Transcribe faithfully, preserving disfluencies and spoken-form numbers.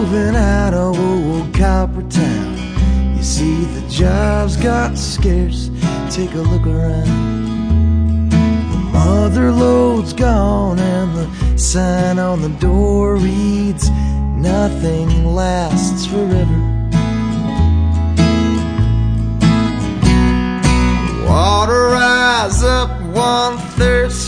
moving out of old Copper Town. You see the jobs got scarce, take a look around. The mother lode's gone and the sign on the door reads, nothing lasts forever. Water rise up one thirsty